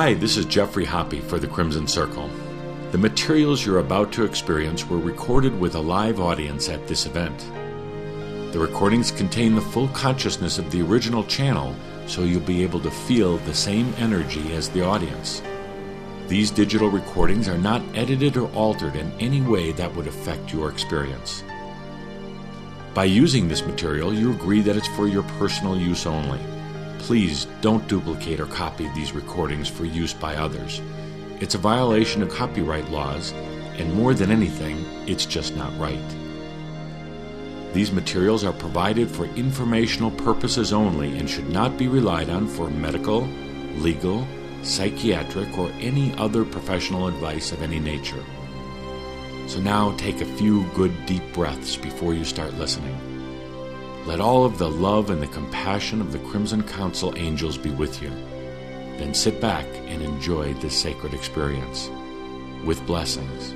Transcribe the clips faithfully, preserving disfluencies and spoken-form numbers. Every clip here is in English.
Hi, this is Jeffrey Hoppe for the Crimson Circle. The materials you're about to experience were recorded with a live audience at this event. The recordings contain the full consciousness of the original channel, so you'll be able to feel the same energy as the audience. These digital recordings are not edited or altered in any way that would affect your experience. By using this material, you agree that it's for your personal use only. Please don't duplicate or copy these recordings for use by others. It's a violation of copyright laws, and more than anything, it's just not right. These materials are provided for informational purposes only and should not be relied on for medical, legal, psychiatric, or any other professional advice of any nature. So now take a few good deep breaths before you start listening. Let all of the love and the compassion of the Crimson Council angels be with you. Then sit back and enjoy this sacred experience. With blessings.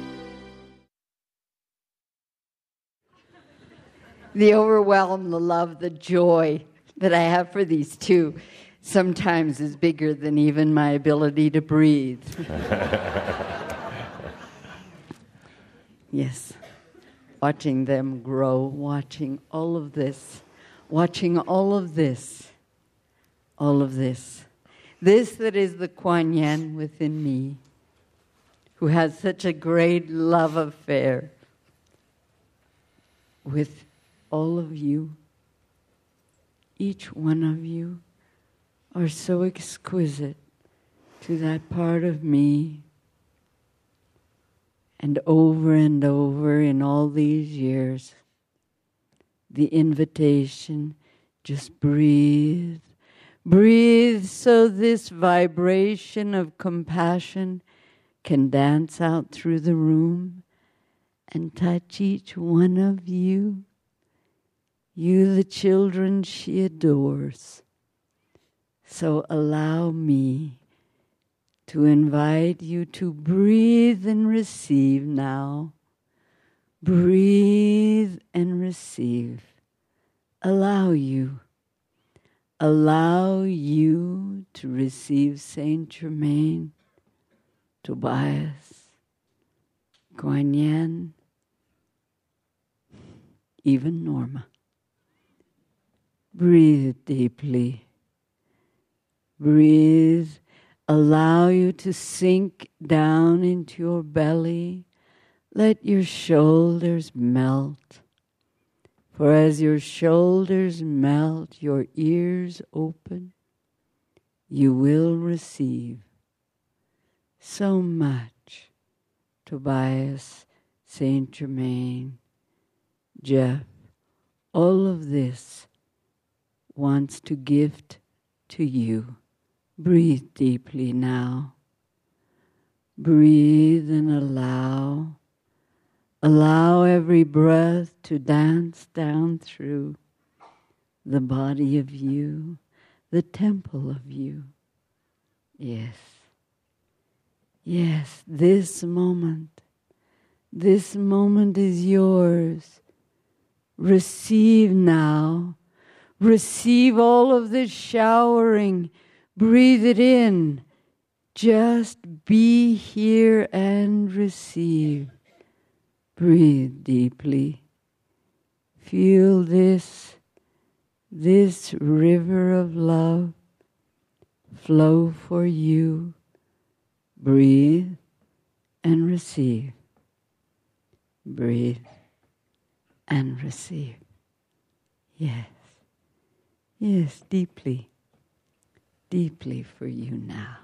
The overwhelm, the love, the joy that I have for these two sometimes is bigger than even my ability to breathe. Yes. Watching them grow, watching all of this, watching all of this, all of this. This that is the Kuan Yin within me, who has such a great love affair with all of you. Each one of you are so exquisite to that part of me. And over and over in all these years, the invitation, just breathe. Breathe so this vibration of compassion can dance out through the room and touch each one of you. You, the children she adores. So allow me to invite you to breathe and receive now. Breathe and receive. Allow you. Allow you to receive Saint Germain, Tobias, Kuan Yin, even Norma. Breathe deeply. Breathe. Allow you to sink down into your belly. Let your shoulders melt. For as your shoulders melt, your ears open, you will receive so much. Tobias, Saint Germain, Jeff, all of this wants to gift to you. Breathe deeply now. Breathe and allow. Allow every breath to dance down through the body of you, the temple of you. Yes. Yes, this moment, this moment is yours. Receive now. Receive all of this showering. Breathe it in. Just be here and receive. Breathe deeply. Feel this, this river of love flow for you. Breathe and receive. Breathe and receive. Yes. Yes, deeply. Deeply for you now.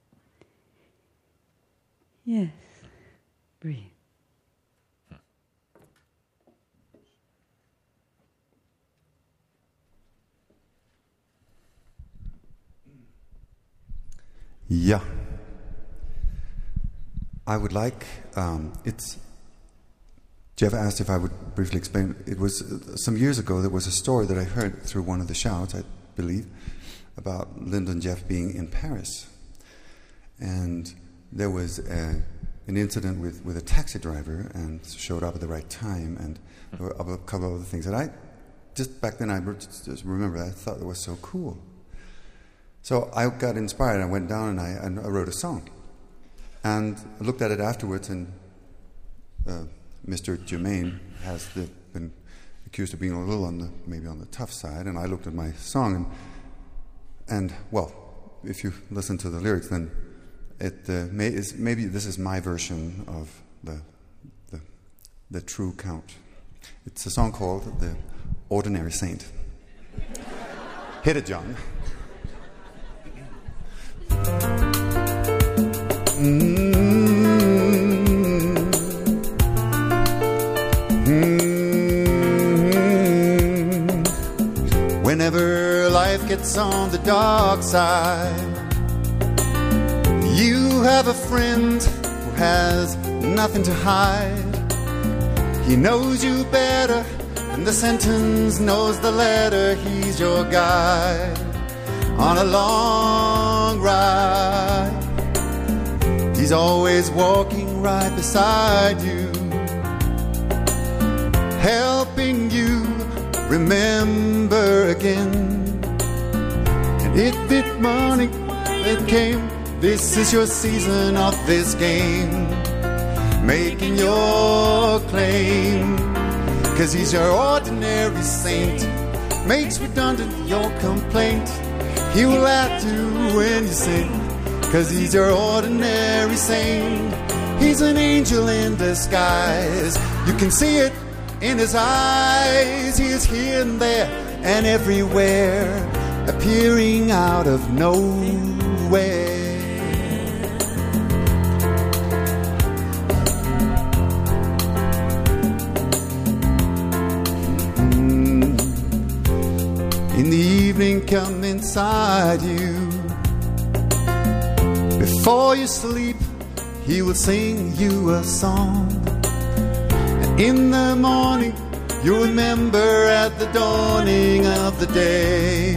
Yes. Breathe. Yeah. I would like, um, it's, Jeff asked if I would briefly explain. It was uh, some years ago, there was a story that I heard through one of the shouts, I believe, about Linda and Jeff being in Paris. And there was a, an incident with, with a taxi driver and showed up at the right time, and there were a couple of other things that I, just back then I just remember, I thought it was so cool. So I got inspired. I went down and I, and I wrote a song. And I looked at it afterwards, and uh, Mister Germain has the, been accused of being a little on the maybe on the tough side. And I looked at my song, and, and well, if you listen to the lyrics, then it uh, may, is, maybe this is my version of the, the the true count. It's a song called "The Ordinary Saint." Hit it, John. Mm-hmm. Mm-hmm. Whenever life gets on the dark side, you have a friend who has nothing to hide. He knows you better than the sentence knows the letter. He's your guide on a long ride. He's always walking right beside you, helping you remember again. And if it morning it came, this is your season of this game, making your claim. 'Cause he's your ordinary saint, makes redundant your complaint. He will laugh you when you sing, 'cause he's your ordinary saint. He's an angel in disguise. You can see it in his eyes. He is here and there and everywhere, appearing out of nowhere. Mm. In the evening, come inside you. Before you sleep, he will sing you a song. And in the morning, you'll remember at the dawning of the day.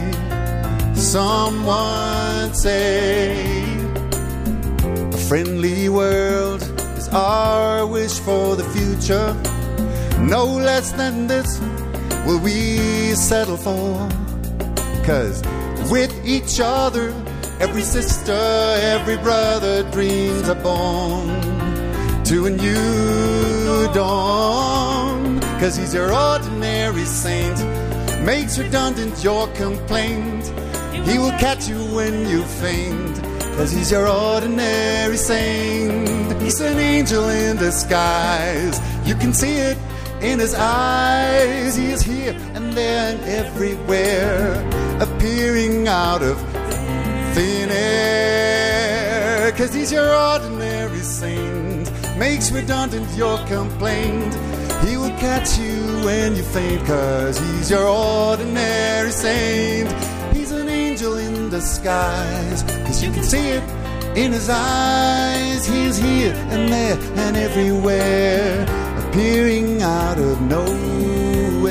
Someone say, a friendly world is our wish for the future. No less than this will we settle for. 'Cause with each other, every sister, every brother, dreams are born to a new dawn. 'Cause he's your ordinary saint, makes redundant your complaint. He will catch you when you faint, 'cause he's your ordinary saint. He's an angel in disguise. You can see it in his eyes. He is here and there and everywhere, appearing out of thin air. 'Cause he's your ordinary saint, makes redundant your complaint. He will catch you when you faint, 'cause he's your ordinary saint. He's an angel in disguise, 'cause you can see it in his eyes. He's here and there and everywhere, appearing out of nowhere,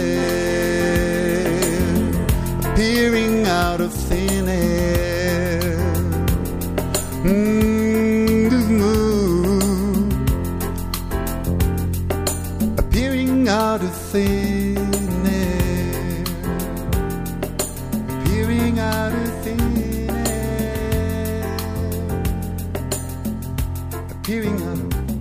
appearing out of thin air. Mm-hmm. Appearing out of thin air, appearing out of thin air, appearing out of.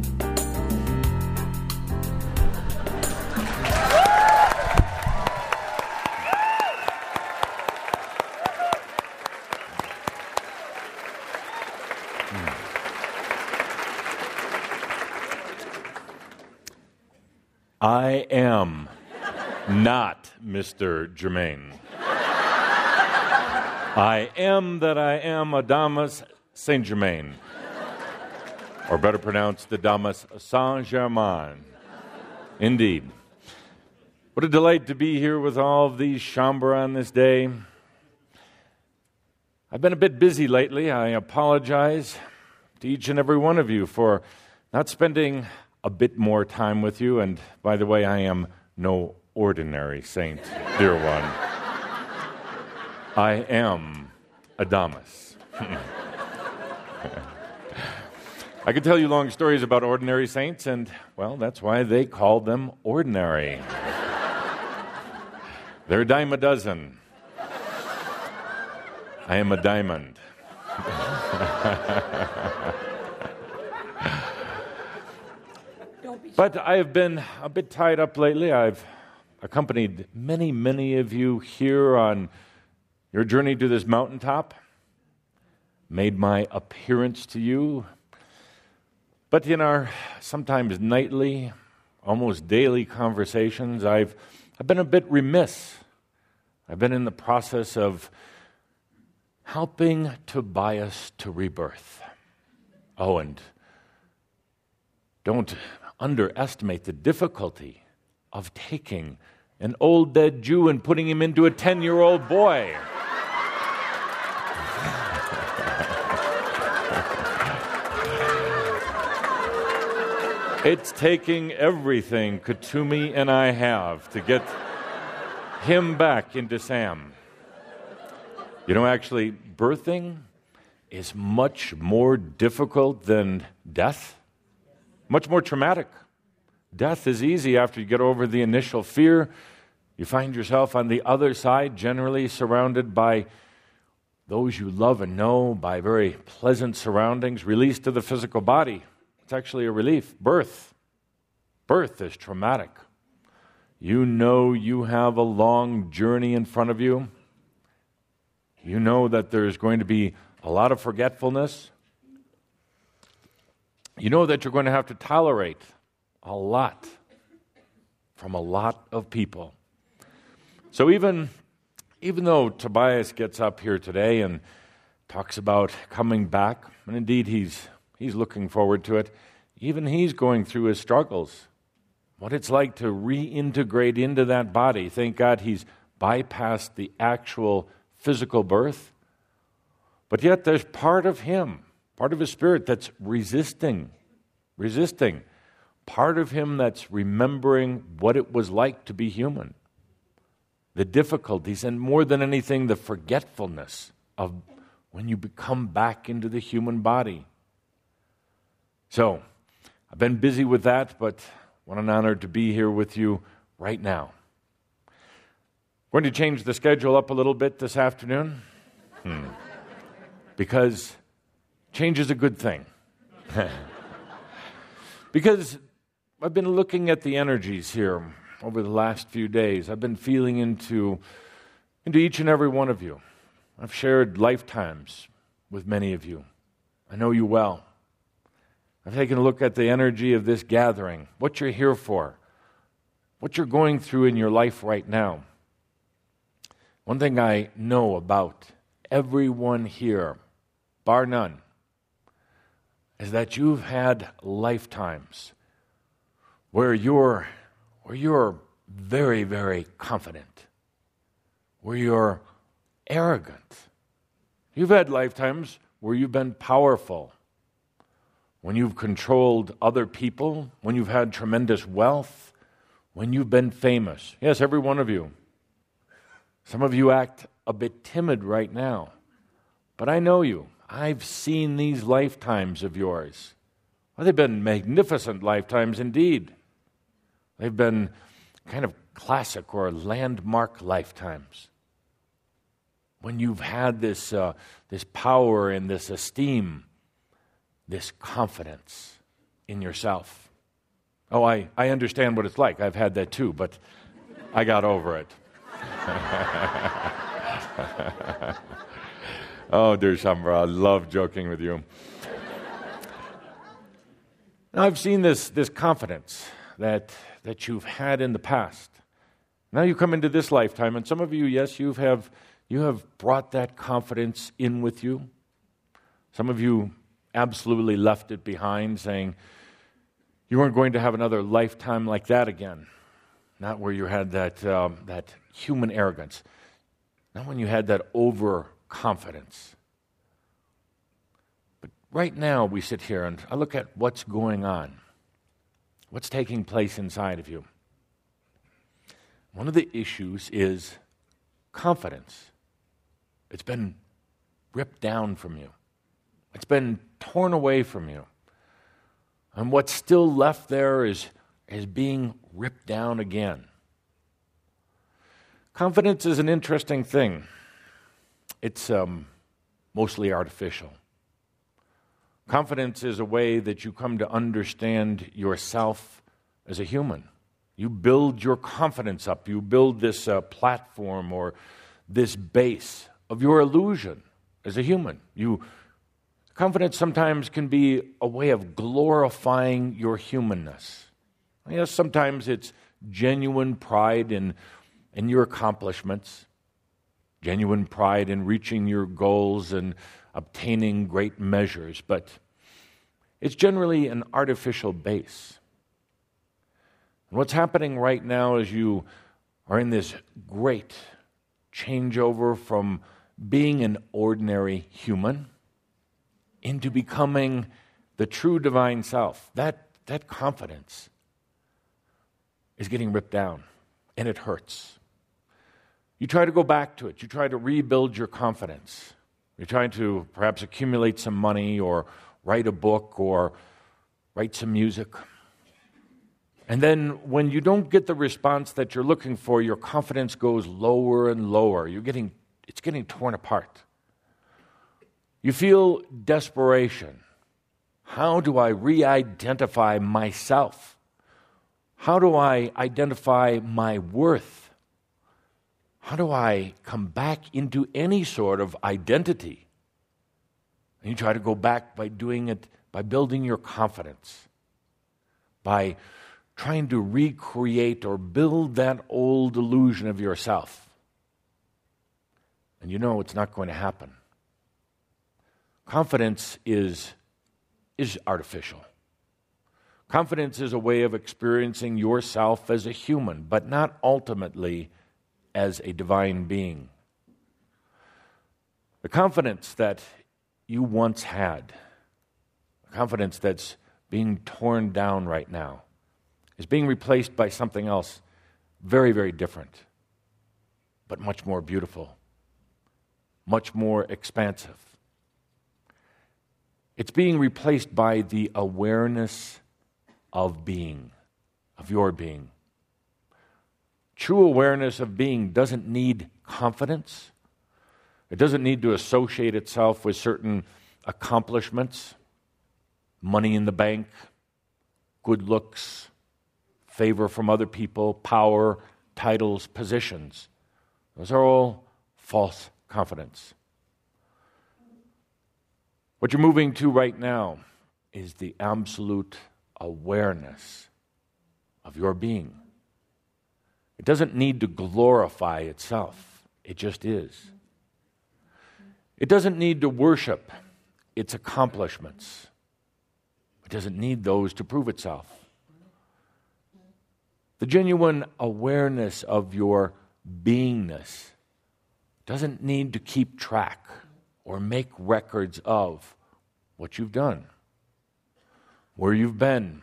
I am not Mister Germain. I am that I am Adamas Saint Germain, or better pronounced Adamas Saint Germain. Indeed. What a delight to be here with all of these Shaumbra on this day. I've been a bit busy lately. I apologize to each and every one of you for not spending a bit more time with you. And by the way, I am no ordinary saint, dear one. I am Adamas. I could tell you long stories about ordinary saints, and, well, that's why they call them ordinary. They're a dime a dozen. I am a diamond. But I have been a bit tied up lately. I've accompanied many, many of you here on your journey to this mountaintop, made my appearance to you. But in our sometimes nightly, almost daily conversations, I've, I've been a bit remiss. I've been in the process of helping Tobias to rebirth. Oh, and don't underestimate the difficulty of taking an old dead Jew and putting him into a ten-year-old boy. It's taking everything Katumi and I have to get him back into Sam. You know, actually, birthing is much more difficult than death. Much more traumatic. Death is easy after you get over the initial fear. You find yourself on the other side, generally surrounded by those you love and know, by very pleasant surroundings, released to the physical body. It's actually a relief. Birth. Birth is traumatic. You know you have a long journey in front of you. You know that there's going to be a lot of forgetfulness. You know that you're going to have to tolerate a lot from a lot of people. So even, even though Tobias gets up here today and talks about coming back, and indeed he's he's looking forward to it, even he's going through his struggles. What it's like to reintegrate into that body. Thank God he's bypassed the actual physical birth. But yet there's part of him, part of his spirit that's resisting, resisting. Part of him that's remembering what it was like to be human. The difficulties, and more than anything, the forgetfulness of when you become back into the human body. So, I've been busy with that, but what an honor to be here with you right now. We're going to change the schedule up a little bit this afternoon. Hmm. Because change is a good thing. Because I've been looking at the energies here over the last few days. I've been feeling into, into each and every one of you. I've shared lifetimes with many of you. I know you well. I've taken a look at the energy of this gathering, what you're here for, what you're going through in your life right now. One thing I know about everyone here, bar none, is that you've had lifetimes where you're, where you're very, very confident, where you're arrogant. You've had lifetimes where you've been powerful, when you've controlled other people, when you've had tremendous wealth, when you've been famous. Yes, every one of you. Some of you act a bit timid right now, but I know you. I've seen these lifetimes of yours. Well, they've been magnificent lifetimes indeed. They've been kind of classic or landmark lifetimes. When you've had this, uh, this power and this esteem, this confidence in yourself. Oh, I, I understand what it's like. I've had that too, but I got over it. Oh, dear Shambhara, I love joking with you. Now, I've seen this, this confidence that, that you've had in the past. Now you come into this lifetime, and some of you, yes, you have, you have brought that confidence in with you. Some of you absolutely left it behind, saying you weren't going to have another lifetime like that again. Not where you had that, um, that human arrogance. Not when you had that overconfidence. But right now we sit here and I look at what's going on. What's taking place inside of you. One of the issues is confidence. It's been ripped down from you. It's been torn away from you. And what's still left there is, is being ripped down again. Confidence is an interesting thing. It's, um, mostly artificial. Confidence is a way that you come to understand yourself as a human. You build your confidence up. You build this uh, platform or this base of your illusion as a human. You confidence sometimes can be a way of glorifying your humanness. Yes, sometimes it's genuine pride in, in your accomplishments, genuine pride in reaching your goals and obtaining great measures, but it's generally an artificial base. And what's happening right now is you are in this great changeover from being an ordinary human into becoming the true divine self. That, that confidence is getting ripped down, and it hurts. You try to go back to it. You try to rebuild your confidence. You're trying to perhaps accumulate some money or write a book or write some music. And then when you don't get the response that you're looking for, your confidence goes lower and lower. You're getting, it's getting torn apart. You feel desperation. How do I re-identify myself? How do I identify my worth? How do I come back into any sort of identity? And you try to go back by doing it, by building your confidence, by trying to recreate or build that old illusion of yourself. And you know it's not going to happen. Confidence is, is artificial. Confidence is a way of experiencing yourself as a human, but not ultimately as a divine being. The confidence that you once had, the confidence that's being torn down right now, is being replaced by something else very, very different, but much more beautiful, much more expansive. It's being replaced by the awareness of being, of your being. True awareness of being doesn't need confidence. It doesn't need to associate itself with certain accomplishments, money in the bank, good looks, favor from other people, power, titles, positions. Those are all false confidence. What you're moving to right now is the absolute awareness of your being. It doesn't need to glorify itself. It just is. It doesn't need to worship its accomplishments. It doesn't need those to prove itself. The genuine awareness of your beingness doesn't need to keep track or make records of what you've done, where you've been,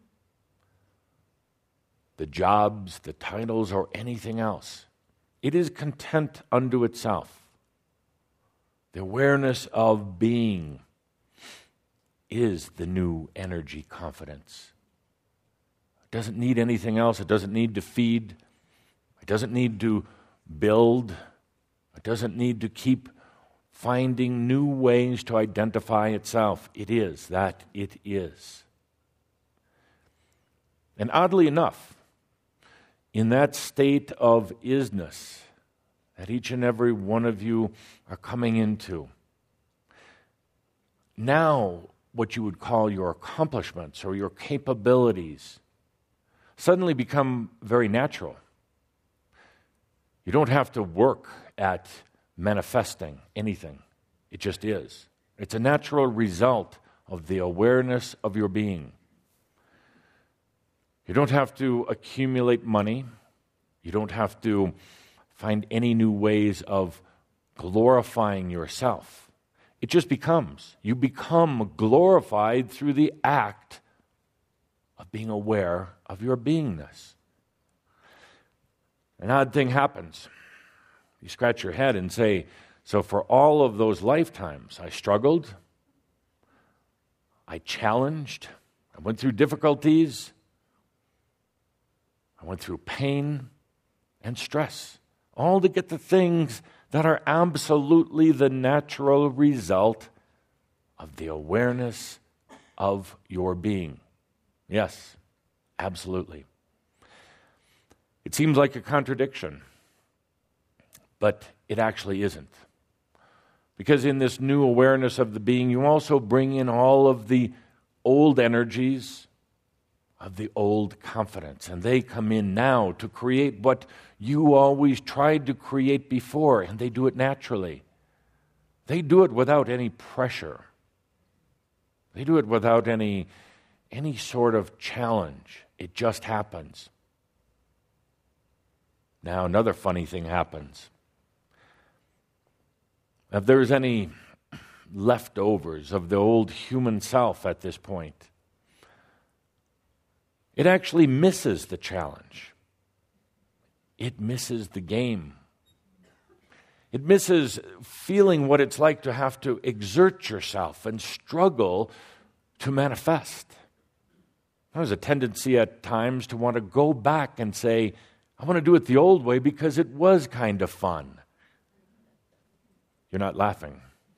the jobs, the titles, or anything else. It is content unto itself. The awareness of being is the new energy confidence. It doesn't need anything else. It doesn't need to feed. It doesn't need to build. It doesn't need to keep finding new ways to identify itself. It is that it is. And oddly enough, in that state of isness that each and every one of you are coming into, now what you would call your accomplishments or your capabilities suddenly become very natural. You don't have to work at manifesting anything. It just is. It's a natural result of the awareness of your being. You don't have to accumulate money. You don't have to find any new ways of glorifying yourself. It just becomes. You become glorified through the act of being aware of your beingness. An odd thing happens. You scratch your head and say, so for all of those lifetimes, I struggled, I challenged, I went through difficulties, I went through pain and stress. all to get the things that are absolutely the natural result of the awareness of your being. Yes, absolutely. It seems like a contradiction, but it actually isn't. Because in this new awareness of the being, you also bring in all of the old energies of the old confidence, and they come in now to create what you always tried to create before, and they do it naturally. They do it without any pressure. They do it without any, any sort of challenge. It just happens. Now, another funny thing happens. If there's any leftovers of the old human self at this point, it actually misses the challenge. It misses the game. It misses feeling what it's like to have to exert yourself and struggle to manifest. There's a tendency at times to want to go back and say, I want to do it the old way because it was kind of fun. You're not laughing.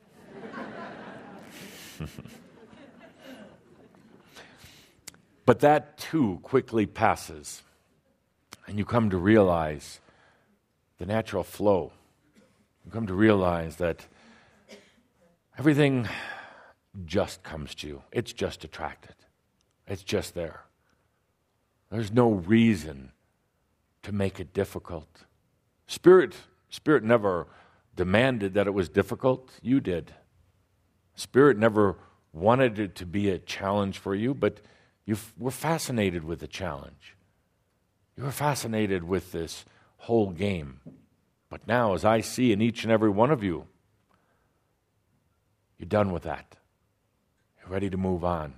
But that too quickly passes, and you come to realize the natural flow. You come to realize that everything just comes to you. It's just attracted. It's just there. There's no reason to make it difficult. Spirit, Spirit never demanded that it was difficult. You did. Spirit never wanted it to be a challenge for you, but you were fascinated with the challenge. You were fascinated with this whole game. But now, as I see in each and every one of you, you're done with that. You're ready to move on.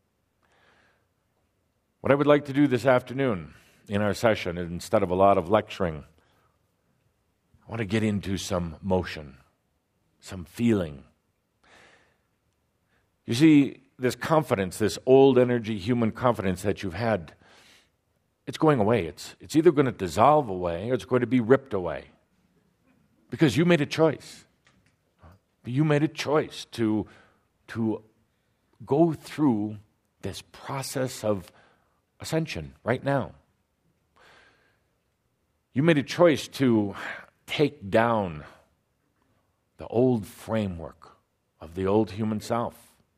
What I would like to do this afternoon in our session, instead of a lot of lecturing, I want to get into some motion, some feeling. You see, this confidence, this old energy human confidence that you've had, it's going away. It's, it's either going to dissolve away or it's going to be ripped away. Because you made a choice. You made a choice to, to go through this process of ascension right now. You made a choice to take down the old framework of the old human self.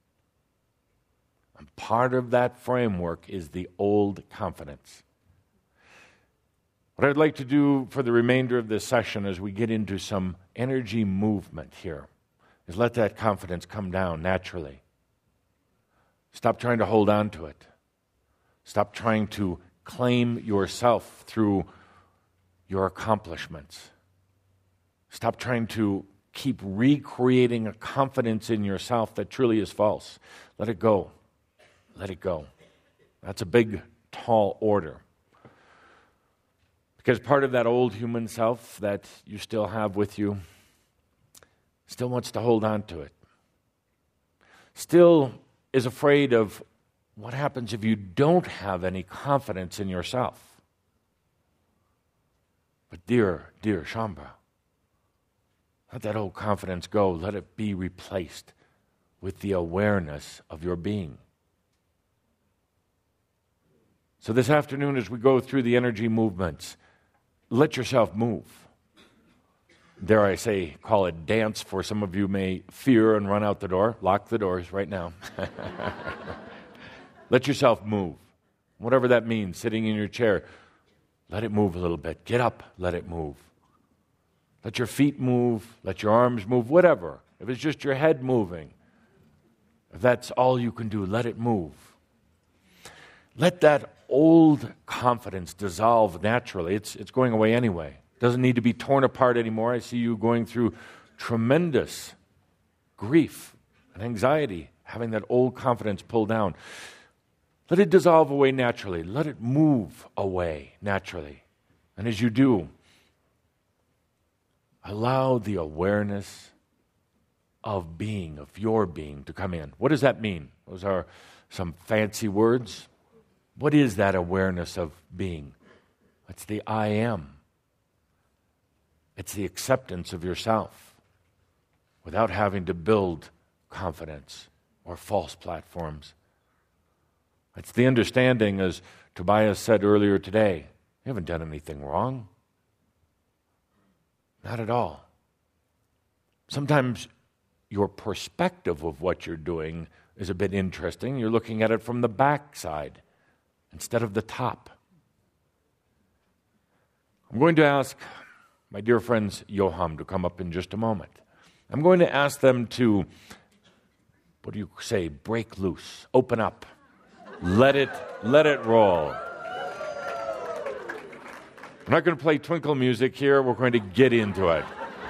And part of that framework is the old confidence. What I'd like to do for the remainder of this session as we get into some energy movement here is let that confidence come down naturally. Stop trying to hold on to it. Stop trying to claim yourself through your accomplishments. Stop trying to keep recreating a confidence in yourself that truly is false. Let it go. Let it go. That's a big, tall order. Because part of that old human self that you still have with you still wants to hold on to it. Still is afraid of what happens if you don't have any confidence in yourself. But dear, dear Shambha, let that old confidence go. Let it be replaced with the awareness of your being. So this afternoon, as we go through the energy movements, let yourself move. Dare I say, call it dance, for some of you may fear and run out the door. Lock the doors right now. Let yourself move. Whatever that means, sitting in your chair, let it move a little bit. Get up, let it move. Let your feet move, let your arms move, whatever. If it's just your head moving, if that's all you can do, let it move. Let that old confidence dissolve naturally. It's, it's going away anyway. It doesn't need to be torn apart anymore. I see you going through tremendous grief and anxiety, having that old confidence pulled down. Let it dissolve away naturally. Let it move away naturally. And as you do, allow the awareness of being, of your being, to come in. What does that mean? Those are some fancy words. What is that awareness of being? It's the I am. It's the acceptance of yourself without having to build confidence or false platforms. It's the understanding, as Tobias said earlier today, you haven't done anything wrong. Not at all. Sometimes your perspective of what you're doing is a bit interesting. You're looking at it from the back side instead of the top. I'm going to ask my dear friends Yoham to come up in just a moment. I'm going to ask them to, what do you say, break loose, open up, let it, let it roll. We're not going to play twinkle music here. We're going to get into it.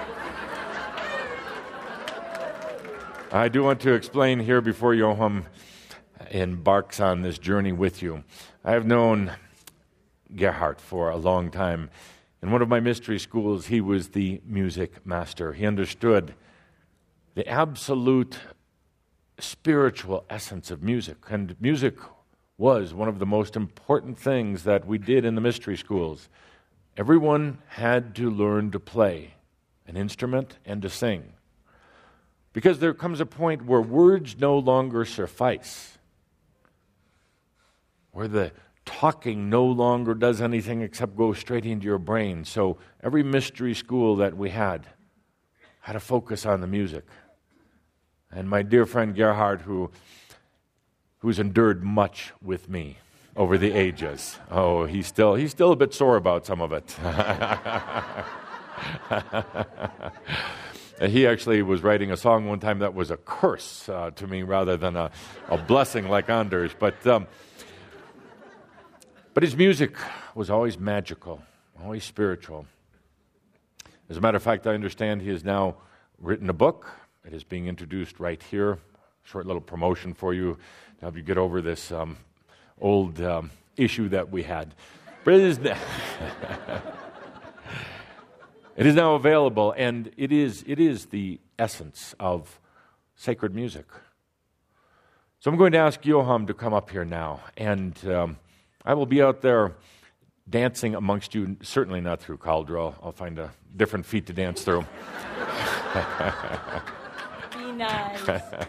I do want to explain here before Yoham embarks on this journey with you. I have known Gerhard for a long time. In one of my mystery schools, he was the music master. He understood the absolute spiritual essence of music. And music was one of the most important things that we did in the mystery schools. Everyone had to learn to play an instrument and to sing. Because there comes a point where words no longer suffice, where the talking no longer does anything except go straight into your brain. So every mystery school that we had had to focus on the music. And my dear friend Gerhard, who who's endured much with me over the ages. Oh, he's still he's still a bit sore about some of it. He actually was writing a song one time that was a curse uh, to me rather than a, a blessing like Anders. But um, but his music was always magical, always spiritual. As a matter of fact, I understand he has now written a book. It is being introduced right here. Short little promotion for you to help you get over this um, old um, issue that we had. But it is, it is now available, and it is it is the essence of sacred music. So I'm going to ask Yoham to come up here now, and um, I will be out there dancing amongst you, certainly not through Caldro. I'll find a different feet to dance through. Be nice.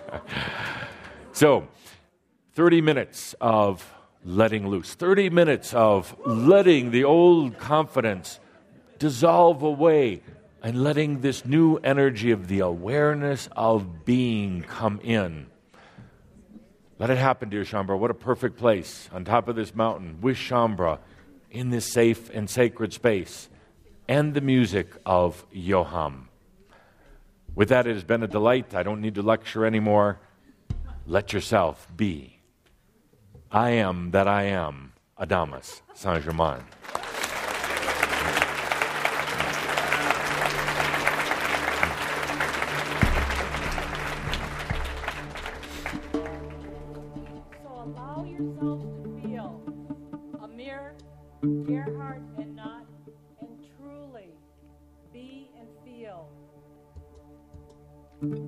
So, thirty minutes of letting loose, thirty minutes of letting the old confidence dissolve away and letting this new energy of the awareness of being come in. Let it happen, dear Shaumbra. What a perfect place on top of this mountain with Shaumbra in this safe and sacred space and the music of Yoham. With that, it has been a delight. I don't need to lecture anymore. Let yourself be. I am that I am, Adamus Saint-Germain. So allow yourself to feel Amir, Gerhard, and not, and truly be and feel. Give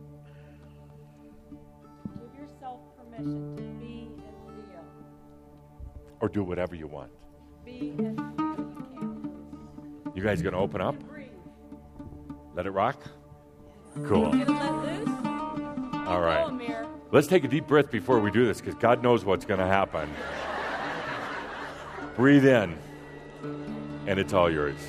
yourself permission to be and feel. Or do whatever you want. Be and feel. You can't. You guys going to open up? Breathe. Let it rock? Cool. You gonna let loose? All right. Go, Amir. Let's take a deep breath before we do this, because God knows what's going to happen. Breathe in, and it's all yours.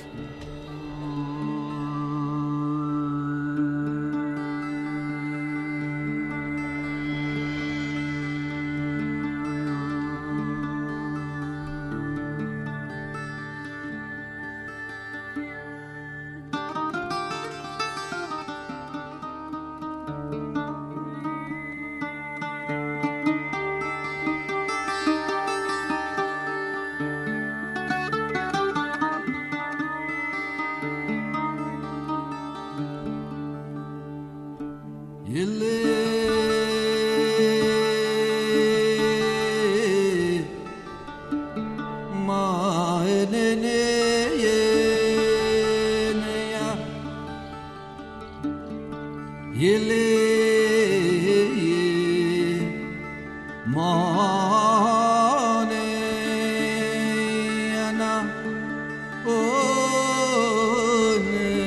Oh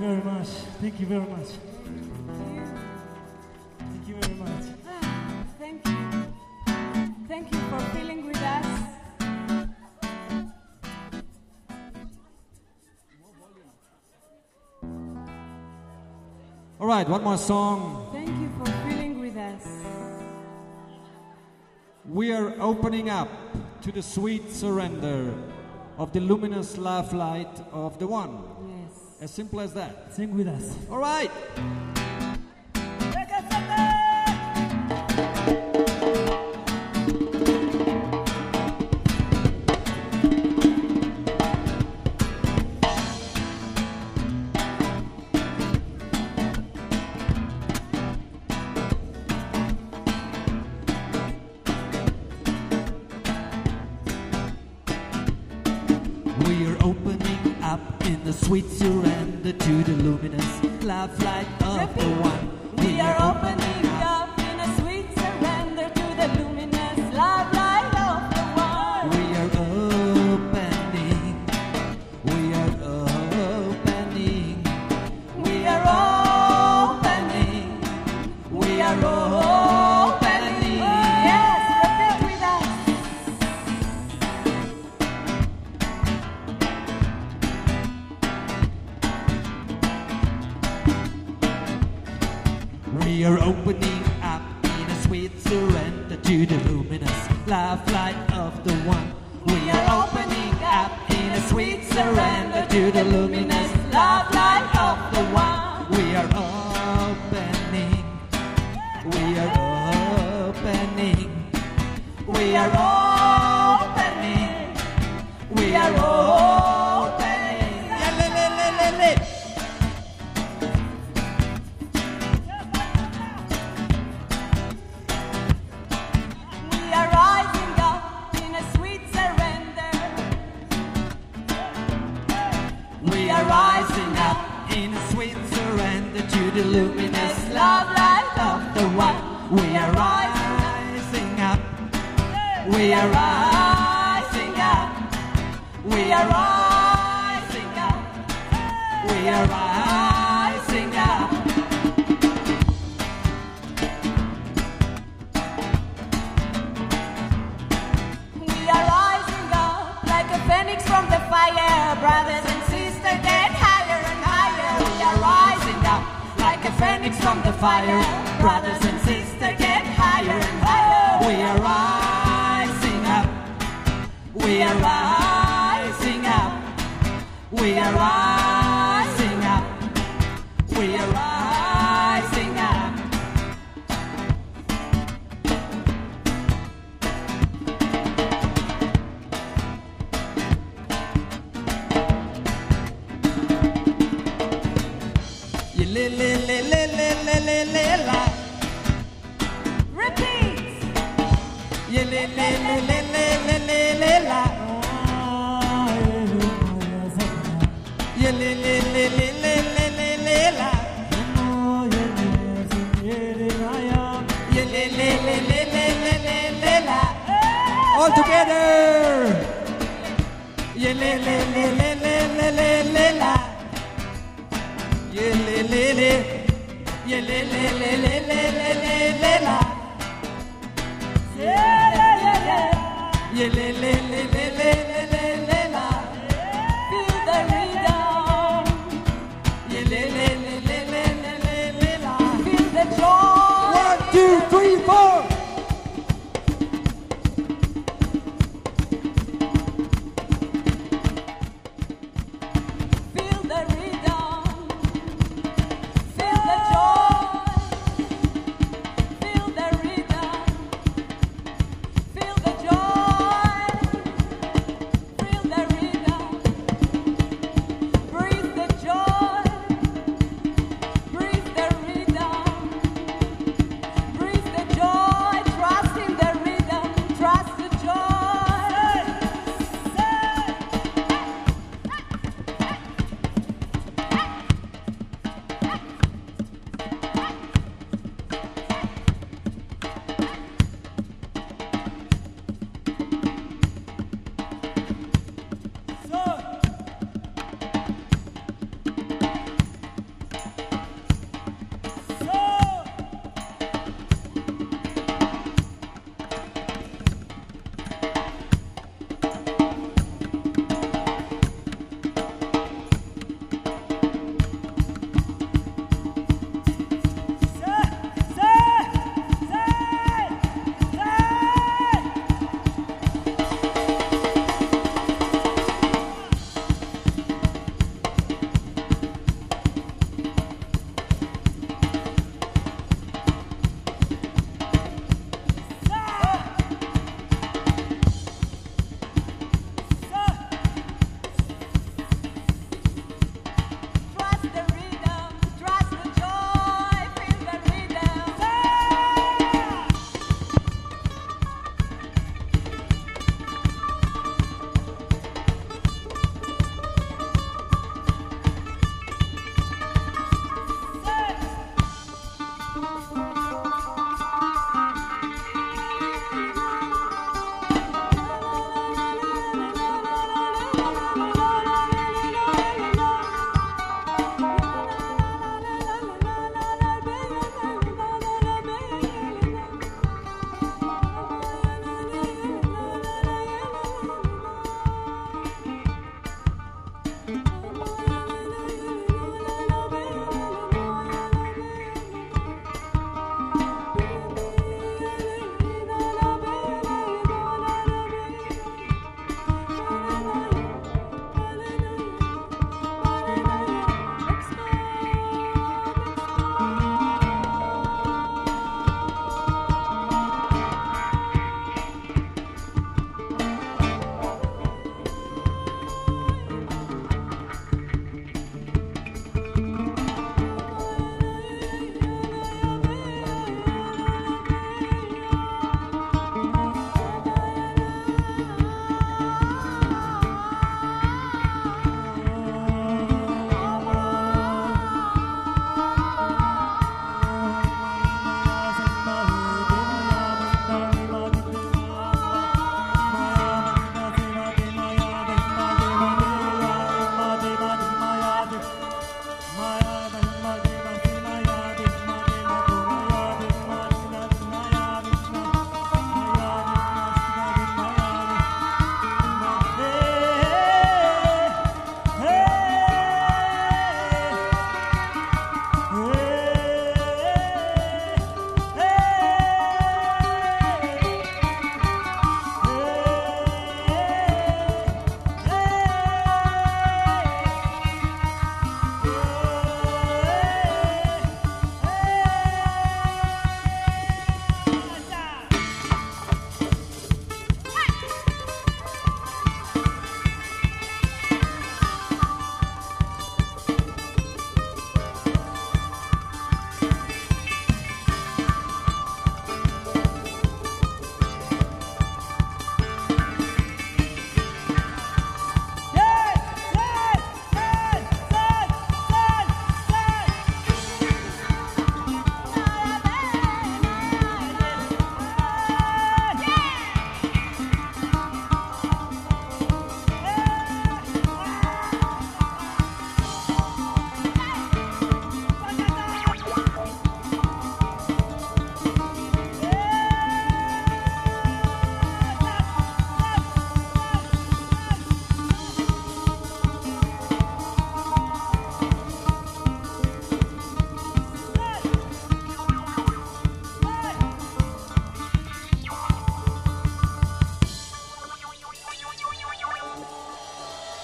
very much. Thank you very much. Thank you very much. Ah, thank you. Thank you for feeling with us. All right, one more song. Thank you for feeling with us. We are opening up to the sweet surrender of the luminous love light of the One. Yes. As simple as that. Sing with us. All right. Sweet surrender to the luminous love light of the One. We are opening up in a sweet surrender to the luminous love light of the One. We are opening. We are opening. We are opening. We are opening. Yes, repeat with us. We are opening up in a sweet surrender to the luminous love light of the One. We are opening up in a sweet surrender to the luminous love light of the One. We are opening. We are opening. We are opening. We are opening. Yeah, le, le, le, le, le. We are rising up in a sweet surrender. We are rising up in a sweet surrender to the luminous love light of the One. We are rising up. We are rising up. We are rising up. We are rising up. We are rising up like a phoenix from the fire. Brothers and sisters, get higher and higher. We are rising up like a phoenix from the fire. Brothers and sisters, get higher and higher. We are rising up. We are rising up. We are rising up. We are rising up. Yeah, le, le, le, le, le, le, le, le, la. Repeat. Yeah, le, le, le, le, le, le, le, le, la. Yeah, le, le, le, le, le, le, le, le, la. Yeah, le, le, le, le, le, le, le, le, la. All together. Yeah, le, le, le, le, le, le, le, le, la. Yeah, le, le, le. Yeah, le, le, le, le, le, le, le, le, la. Yeah, yeah, yeah, yeah. Yeah, le, le, le, le, le, le, le, le, la. Feel the rhythm. Yeah, le, le, le, le, le, le, le, le, la. Feel the joy. One, two, three, four. Feel the rhythm. Feel the joy. Feel the rhythm. Feel the joy. Feel the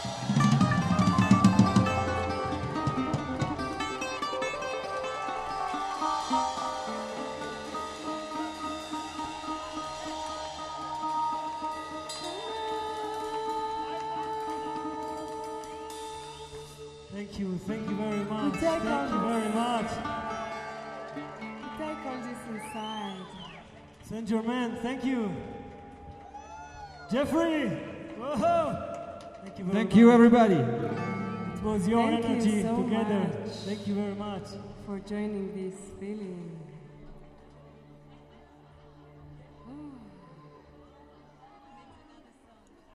Thank you, thank you very much. We take Thank all you very much. We take all this inside. Saint Germain, thank you. Jeffrey, whoa! Thank you very Thank much. you, everybody. It was your Thank you energy so together. much. Thank you very much. For joining this feeling.